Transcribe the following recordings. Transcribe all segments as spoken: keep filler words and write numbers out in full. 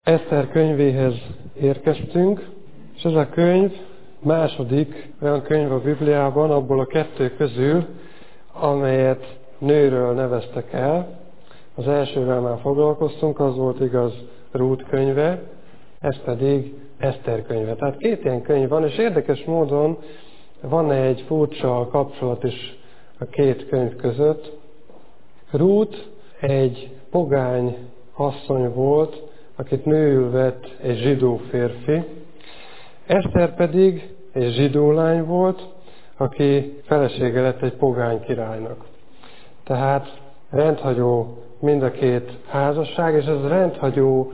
Eszter könyvéhez érkeztünk, és ez a könyv második olyan könyv a Bibliában, abból a kettő közül, amelyet nőről neveztek el. Az elsővel már foglalkoztunk, az volt igaz Rút könyve, ez pedig Eszter könyve. Tehát két ilyen könyv van, és érdekes módon van egy furcsa kapcsolat is a két könyv között. Rút egy pogány asszony volt, akit nőül vett egy zsidó férfi. Eszter pedig egy zsidó lány volt, aki felesége lett egy pogány királynak. Tehát rendhagyó mind a két házasság, és ez rendhagyó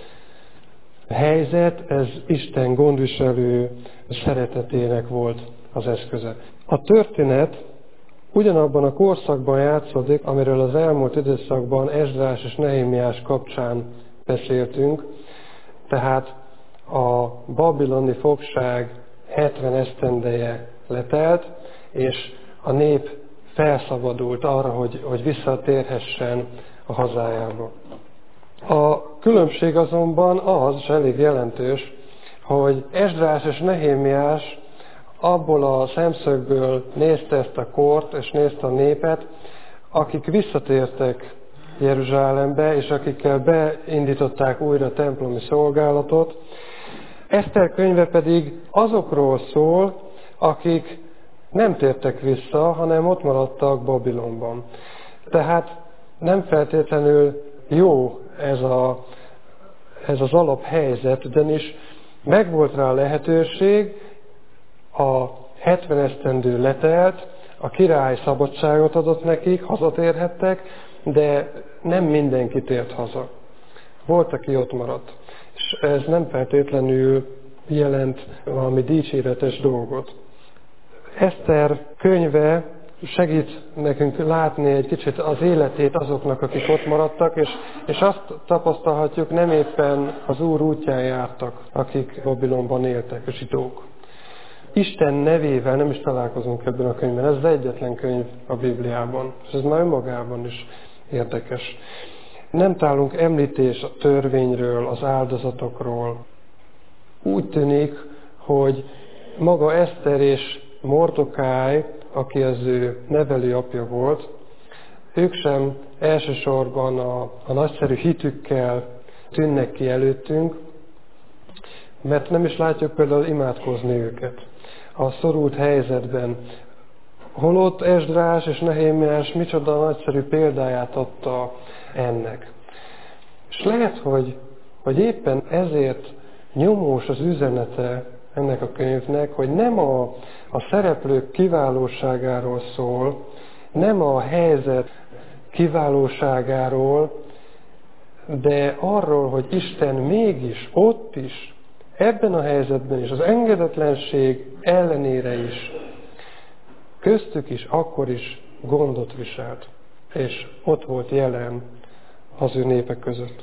helyzet, ez Isten gondviselő szeretetének volt az eszköze. A történet ugyanabban a korszakban játszódik, amiről az elmúlt időszakban Esdrás és Nehémiás kapcsán beszéltünk, tehát a babiloni fogság hetven esztendeje letelt, és a nép felszabadult arra, hogy, hogy visszatérhessen a hazájába. A különbség azonban az, és elég jelentős, hogy Esdrás és Nehémiás abból a szemszögből nézte ezt a kort, és nézte a népet, akik visszatértek Jeruzsálembe, és akikkel beindították újra a templomi szolgálatot. Eszter könyve pedig azokról szól, akik nem tértek vissza, hanem ott maradtak Babilonban. Tehát nem feltétlenül jó ez, a, ez az alaphelyzet, ugyanis megvolt rá a lehetőség, a hetven esztendő letelt, a király szabadságot adott nekik, hazatérhettek, de nem mindenki tért haza. Volt, aki ott maradt. És ez nem feltétlenül jelent valami dicséretes dolgot. Eszter könyve segít nekünk látni egy kicsit az életét azoknak, akik ott maradtak, és, és azt tapasztalhatjuk, nem éppen az Úr útján jártak, akik Babilonban éltek, a zsidók. Isten nevével nem is találkozunk ebben a könyvben, ez az egyetlen könyv a Bibliában, és ez már önmagában is érdekes. Nem találunk említés a törvényről, az áldozatokról. Úgy tűnik, hogy maga Eszter és Mordokáj, aki az ő nevelőapja volt, ők sem elsősorban a, a nagyszerű hitükkel tűnnek ki előttünk, mert nem is látjuk például imádkozni őket a szorult helyzetben. Holott Esdrás és Nehémiás micsoda nagyszerű példáját adta ennek. És lehet, hogy, hogy éppen ezért nyomós az üzenete ennek a könyvnek, hogy nem a, a szereplők kiválóságáról szól, nem a helyzet kiválóságáról, de arról, hogy Isten mégis ott is, ebben a helyzetben is, az engedetlenség ellenére is, köztük is, akkor is gondot viselt, és ott volt jelen az ő népek között.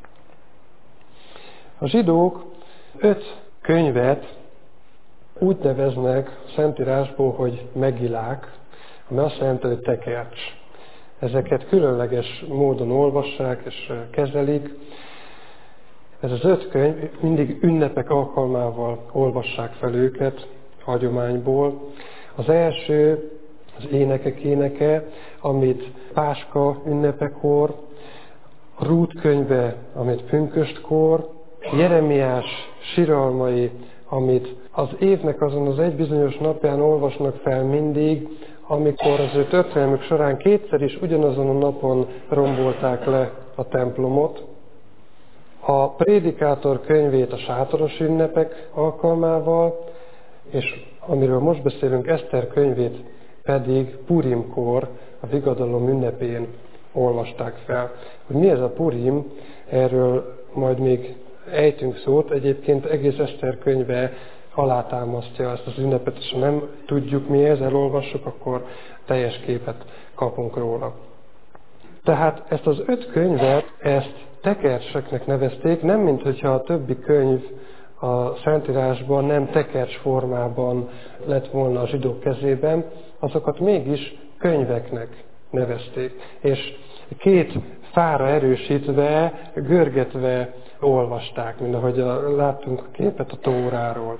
A zsidók öt könyvet úgy neveznek a Szentírásból, hogy megilák, ami azt jelenti, hogy tekercs. Ezeket különleges módon olvassák és kezelik. Ez az öt könyv, mindig ünnepek alkalmával olvassák fel őket hagyományból. Az első az énekek éneke, amit Páska ünnepekor, a Rút könyve, amit pünköstkor, Jeremiás siralmai, amit az évnek azon az egy bizonyos napján olvasnak fel mindig, amikor az ő történelmük során kétszer is ugyanazon a napon rombolták le a templomot. A Prédikátor könyvét a sátoros ünnepek alkalmával, és amiről most beszélünk, Eszter könyvét pedig Purimkor, a vigadalom ünnepén olvasták fel. Hogy mi ez a Purim, erről majd még ejtünk szót, egyébként egész Eszter könyve alátámasztja ezt az ünnepet, és ha nem tudjuk mi ez, elolvassuk, akkor teljes képet kapunk róla. Tehát ezt az öt könyvet, ezt tekercseknek nevezték, nem mint hogyha a többi könyv a Szentírásban nem tekercs formában lett volna a zsidók kezében, azokat mégis könyveknek nevezték. És két fára erősítve, görgetve olvasták, mint ahogy láttunk a képet a Tóráról.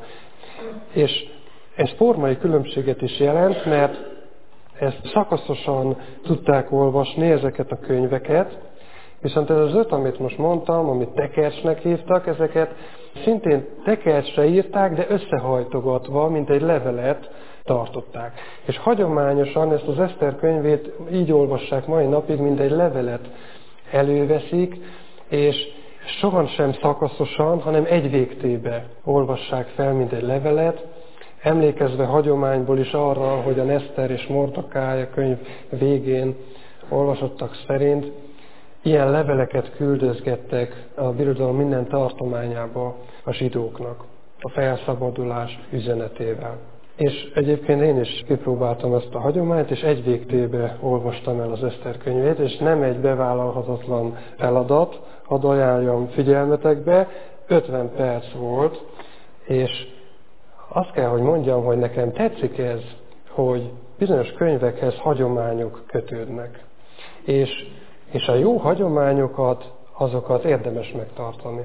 És ez formai különbséget is jelent, mert ezt szakaszosan tudták olvasni, ezeket a könyveket, viszont ez az öt, amit most mondtam, amit tekercsnek hívtak, ezeket szintén tekercsre írták, de összehajtogatva, mint egy levelet tartották. És hagyományosan ezt az Eszter könyvét így olvassák mai napig, mint egy levelet előveszik, és soha sem szakaszosan, hanem egy végtébe olvassák fel, mint egy levelet, emlékezve hagyományból is arra, hogy a Eszter és Mordekáj a könyv végén olvasottak szerint ilyen leveleket küldözgettek a birodalom minden tartományába a zsidóknak, a felszabadulás üzenetével. És egyébként én is kipróbáltam ezt a hagyományt, és egy végtébe olvastam el az Eszter könyvét, és nem egy bevállalhatatlan feladat, hadd ajánljam figyelmetekbe, ötven perc volt, és azt kell, hogy mondjam, hogy nekem tetszik ez, hogy bizonyos könyvekhez hagyományok kötődnek. És, és a jó hagyományokat, azokat érdemes megtartani.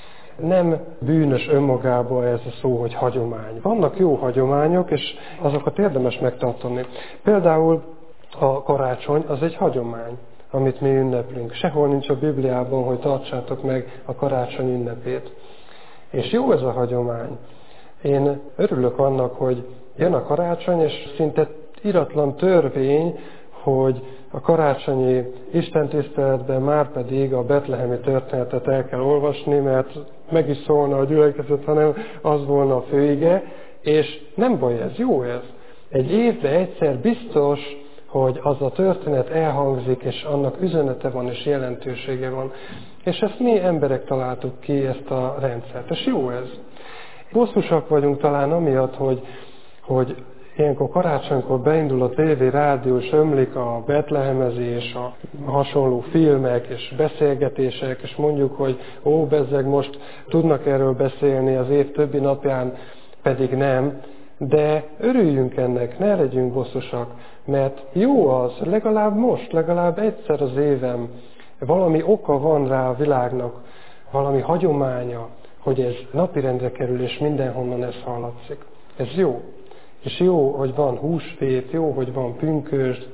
Nem bűnös önmagában ez a szó, hogy hagyomány. Vannak jó hagyományok, és azokat érdemes megtartani. Például a karácsony az egy hagyomány, amit mi ünneplünk. Sehol nincs a Bibliában, hogy tartsátok meg a karácsony ünnepét. És jó ez a hagyomány. Én örülök annak, hogy jön a karácsony, és szinte iratlan törvény, hogy a karácsonyi istentiszteletben már pedig a betlehemi történetet el kell olvasni, mert meg is szólna a gyülekezet, hanem az volna a főige, és nem baj ez, jó ez. Egy évben egyszer biztos, hogy az a történet elhangzik, és annak üzenete van, és jelentősége van. És ezt mi emberek találtuk ki, ezt a rendszert, és jó ez. Bosszusak vagyunk talán amiatt, hogy, hogy ilyenkor karácsonykor beindul a tévé, rádió, és ömlik a betlehemezés, a hasonló filmek és beszélgetések, és mondjuk, hogy ó, bezzeg most tudnak erről beszélni az év többi napján, pedig nem, de örüljünk ennek, ne legyünk bosszusak, mert jó az, legalább most, legalább egyszer az évem valami oka van rá a világnak, valami hagyománya, hogy ez napirendre kerül, és mindenhonnan ez hallatszik. Ez jó. És jó, hogy van húsvét, jó, hogy van pünkösd.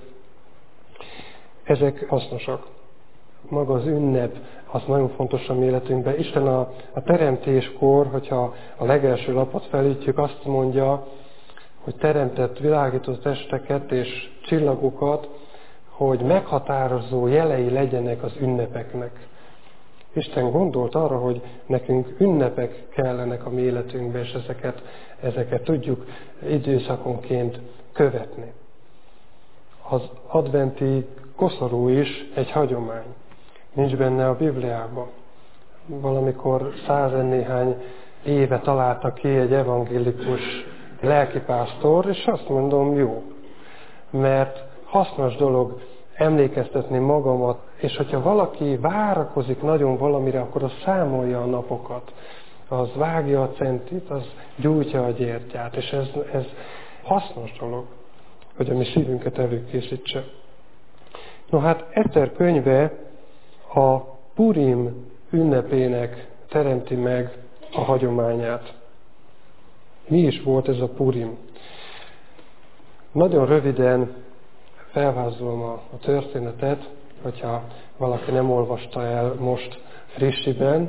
Ezek hasznosak. Maga az ünnep, az nagyon fontos a mi életünkben. Isten a, a teremtéskor, hogyha a legelső lapot felütjük, azt mondja, hogy teremtett világított testeket és csillagokat, hogy meghatározó jelei legyenek az ünnepeknek. Isten gondolt arra, hogy nekünk ünnepek kellenek a mi életünkbe, és ezeket, ezeket tudjuk időszakonként követni. Az adventi koszorú is egy hagyomány. Nincs benne a Bibliában. Valamikor százennéhány éve találta ki egy evangélikus lelkipásztor, és azt mondom, jó. Mert hasznos dolog emlékeztetni magamat, és hogyha valaki várakozik nagyon valamire, akkor az számolja a napokat, az vágja a centit, az gyújtja a gyertyát, és ez, ez hasznos dolog, hogy a mi szívünket előkészítse. No hát Eszter könyve a Purim ünnepének teremti meg a hagyományát. Mi is volt ez a Purim? Nagyon röviden felvázolom a, a történetet, hogyha valaki nem olvasta el most frissiben.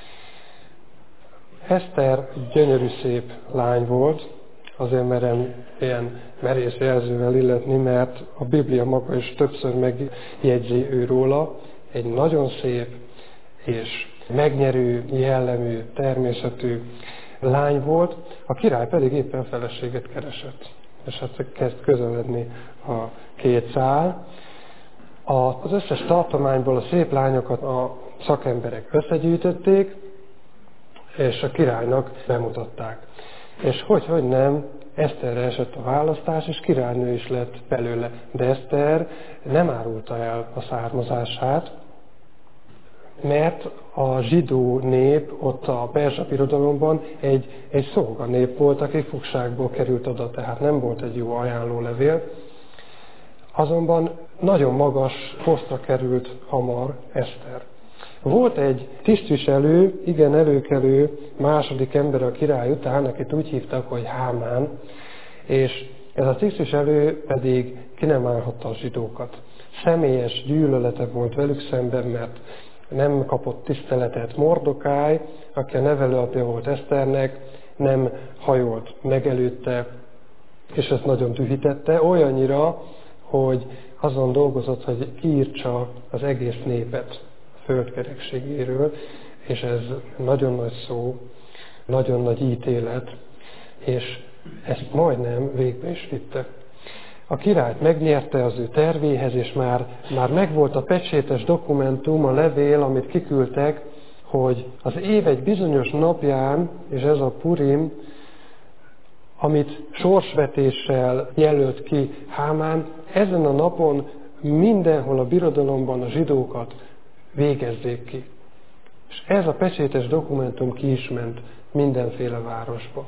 Eszter gyönyörű szép lány volt, azért merem ilyen merész jelzővel illetni, mert a Biblia maga is többször megjegyzi ő róla. Egy nagyon szép és megnyerő jellemű, természetű lány volt, a király pedig éppen feleséget keresett. És hát kezd közeledni a két szál. Az összes tartományból a szép lányokat a szakemberek összegyűjtötték, és a királynak bemutatták. És hogy, hogy nem, Eszterre esett a választás, és királynő is lett belőle. De Eszter nem árulta el a származását, mert a zsidó nép ott a perzsa birodalomban egy, egy szolganép volt, aki fogságból került oda, tehát nem volt egy jó ajánlólevél. Azonban nagyon magas posztra került hamar Eszter. Volt egy tisztviselő, igen előkelő második ember a király után, akit úgy hívtak, hogy Hámán, és ez a tisztviselő pedig ki nem állhatta a zsidókat. Személyes gyűlölete volt velük szemben, mert nem kapott tiszteletet. Mordokály, aki a nevelőapja volt Eszternek, nem hajolt meg előtte, és ezt nagyon dühítette, olyannyira, hogy azon dolgozott, hogy kiírtsa az egész népet a földkerekségéről, és ez nagyon nagy szó, nagyon nagy ítélet, és ezt majdnem végbe is vitte. A királyt megnyerte az ő tervéhez, és már, már megvolt a pecsétes dokumentum, a levél, amit kiküldtek, hogy az év egy bizonyos napján, és ez a Purim, amit sorsvetéssel jelölt ki Hámán, ezen a napon mindenhol a birodalomban a zsidókat végezzék ki. És ez a pecsétes dokumentum ki is ment mindenféle városba.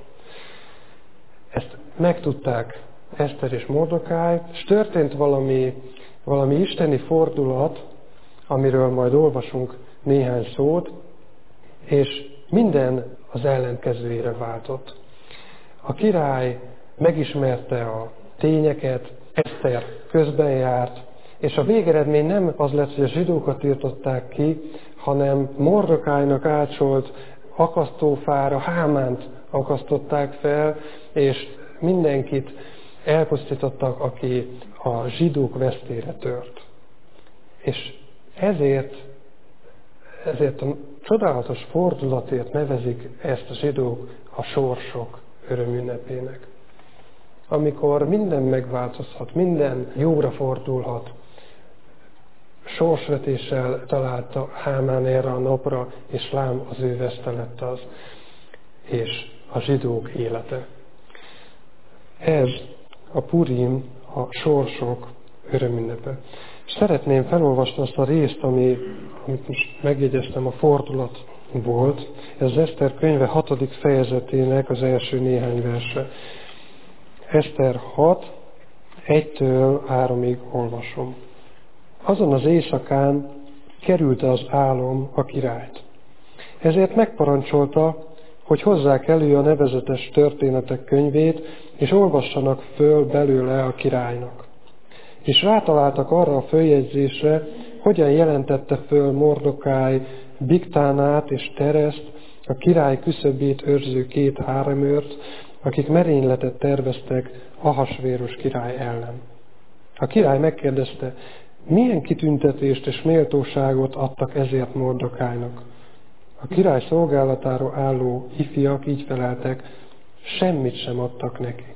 Ezt megtudták Eszter és Mordokály, és történt valami, valami isteni fordulat, amiről majd olvasunk néhány szót, és minden az ellenkezőjére váltott. A király megismerte a tényeket, Eszter közben járt, és a végeredmény nem az lett, hogy a zsidókat írtották ki, hanem Mordokálynak átsolt akasztófára Hámánt akasztották fel, és mindenkit elpusztítottak, aki a zsidók vesztére tört. És ezért, ezért a csodálatos fordulatért nevezik ezt a zsidók a sorsok örömünnepének. Amikor minden megváltozhat, minden jóra fordulhat, sorsvetéssel találta Hámán erre a napra, és lám az ő veszte lett az, és a zsidók élete. Ez a Purim, a sorsok örömünnepe. És szeretném felolvasni azt a részt, ami, amit most megjegyeztem, a fordulat volt. Ez az Eszter könyve hatodik fejezetének az első néhány verse. Eszter hat, egytől háromig olvasom. Azon az éjszakán kerülte az álom a királyt. Ezért megparancsolta, hogy hozzák elő a nevezetes történetek könyvét, és olvassanak föl belőle a királynak. És rátaláltak arra a följegyzésre, hogyan jelentette föl Mordokály Bigtánát és Tereszt, a király küszöbét őrző két háremőrt, akik merényletet terveztek Ahasvérus király ellen. A király megkérdezte, milyen kitüntetést és méltóságot adtak ezért Mordokálynak. A király szolgálatára álló ifjak így feleltek, semmit sem adtak neki.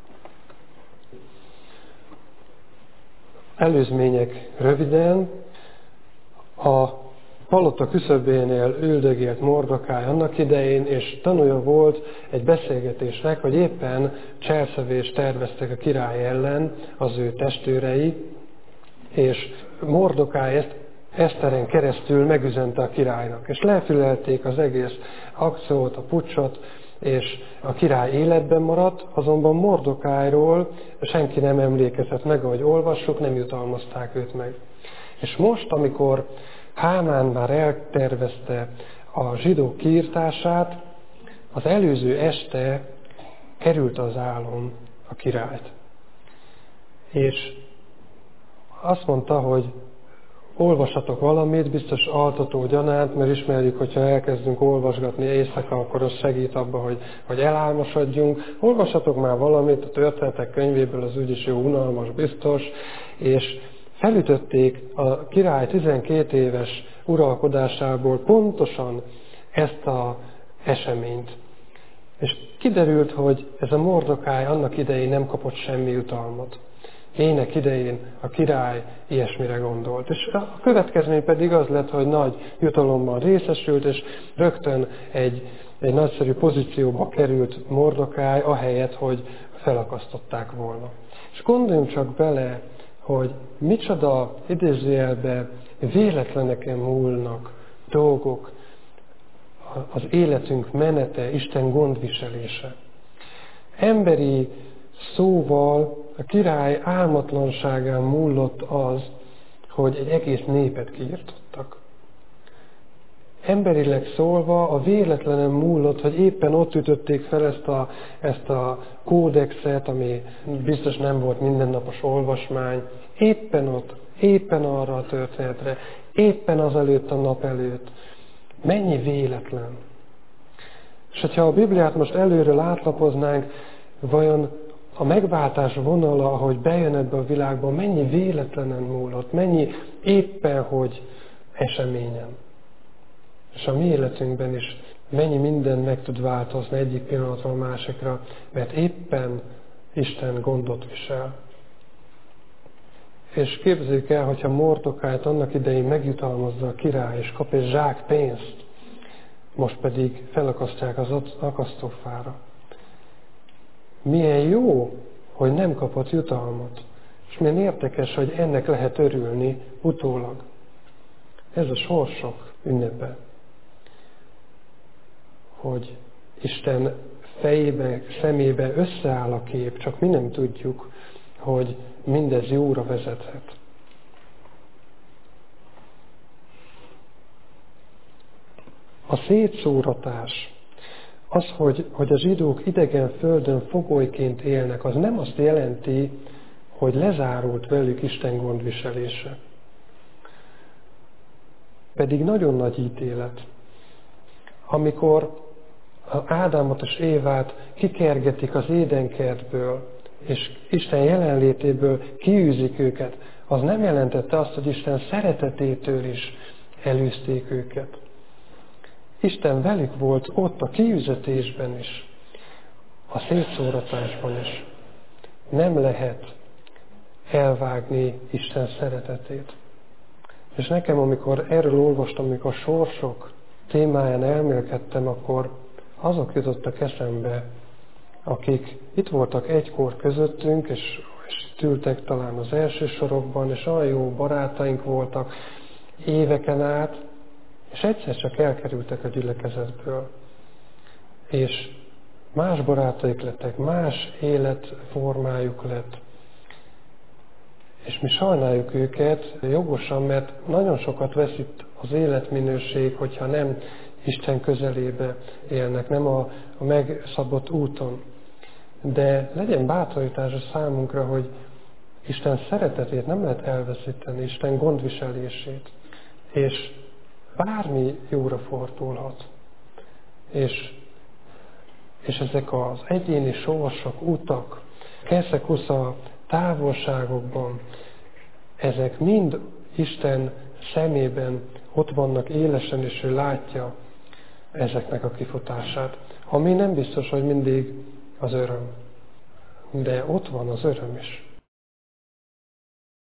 Előzmények röviden. A palota küszöbénél üldögélt Mordokály annak idején, és tanúja volt egy beszélgetésnek, hogy éppen cselszövést terveztek a király ellen az ő testőrei, és Mordokály ezt Eszteren keresztül megüzente a királynak, és lefülelték az egész akciót, a puccsot, és a király életben maradt, azonban Mordokályról senki nem emlékezett meg, ahogy olvassuk, nem jutalmazták őt meg. És most, amikor Hámán már eltervezte a zsidók kiirtását, az előző este került az álom a királyt. És azt mondta, hogy olvassatok valamit, biztos altató gyanánt, mert ismerjük, hogyha elkezdünk olvasgatni éjszaka, akkor az segít abba, hogy, hogy elálmosodjunk. Olvassatok már valamit a történetek könyvéből, az úgyis jó, unalmas, biztos, és felütötték a király tizenkét éves uralkodásából pontosan ezt az eseményt. És kiderült, hogy ez a Mordokály annak idején nem kapott semmi jutalmat. Ének idején a király ilyesmire gondolt. És a következmény pedig az lett, hogy nagy jutalommal részesült, és rögtön egy, egy nagyszerű pozícióba került Mordokály, ahelyett, hogy felakasztották volna. És gondoljunk csak bele, hogy micsoda idézőjelben véletleneken múlnak dolgok, az életünk menete, Isten gondviselése. Emberi szóval a király álmatlanságán múlott az, hogy egy egész népet kiirtottak. Emberileg szólva a véletlenen múlott, hogy éppen ott ütötték fel ezt a, ezt a kódexet, ami biztos nem volt mindennapos olvasmány. Éppen ott, éppen arra a történetre, éppen az előtt a nap előtt. Mennyi véletlen. És hogyha a Bibliát most előről átlapoznánk, vajon a megváltás vonala, ahogy bejön ebbe a világba, mennyi véletlenen múlott, mennyi éppen, hogy eseményen. És a mi életünkben is mennyi minden meg tud változni egyik pillanatról a másikra, mert éppen Isten gondot visel. És képzeljük el, hogyha Mordokájt annak idején megjutalmazza a király, és kap egy zsák pénzt, most pedig felakasztják az akasztófára. Milyen jó, hogy nem kapott jutalmat. És milyen érdekes, hogy ennek lehet örülni utólag. Ez a sorsok ünnepe. Hogy Isten fejébe, szemébe összeáll a kép, csak mi nem tudjuk, hogy mindez jóra vezethet. A szétszóratás, az, hogy, hogy a zsidók idegen földön fogolyként élnek, az nem azt jelenti, hogy lezárult velük Isten gondviselése. Pedig nagyon nagy ítélet. Amikor Ádámot és Évát kikergetik az édenkertből, és Isten jelenlétéből kiűzik őket, az nem jelentette azt, hogy Isten szeretetétől is elűzték őket. Isten velük volt ott a kiűzetésben is, a szétszóratásban is. Nem lehet elvágni Isten szeretetét. És nekem, amikor erről olvastam, amikor a sorsok témáján elmélkedtem, akkor azok jutottak eszembe, akik itt voltak egykor közöttünk, és, és ültek talán az első sorokban, és olyan jó barátaink voltak éveken át, és egyszer csak elkerültek a gyülekezetből. És más barátaik lettek, más életformájuk lett. És mi sajnáljuk őket jogosan, mert nagyon sokat veszít az életminőség, hogyha nem Isten közelébe élnek, nem a, a megszabott úton. De legyen bátorítás a számunkra, hogy Isten szeretetét nem lehet elveszíteni, Isten gondviselését. És bármi jóra fordulhat. És, és ezek az egyéni sorsok, utak, keszekusza távolságokban, ezek mind Isten szemében ott vannak élesen, és ő látja ezeknek a kifutását. Ami nem biztos, hogy mindig az öröm. De ott van az öröm is.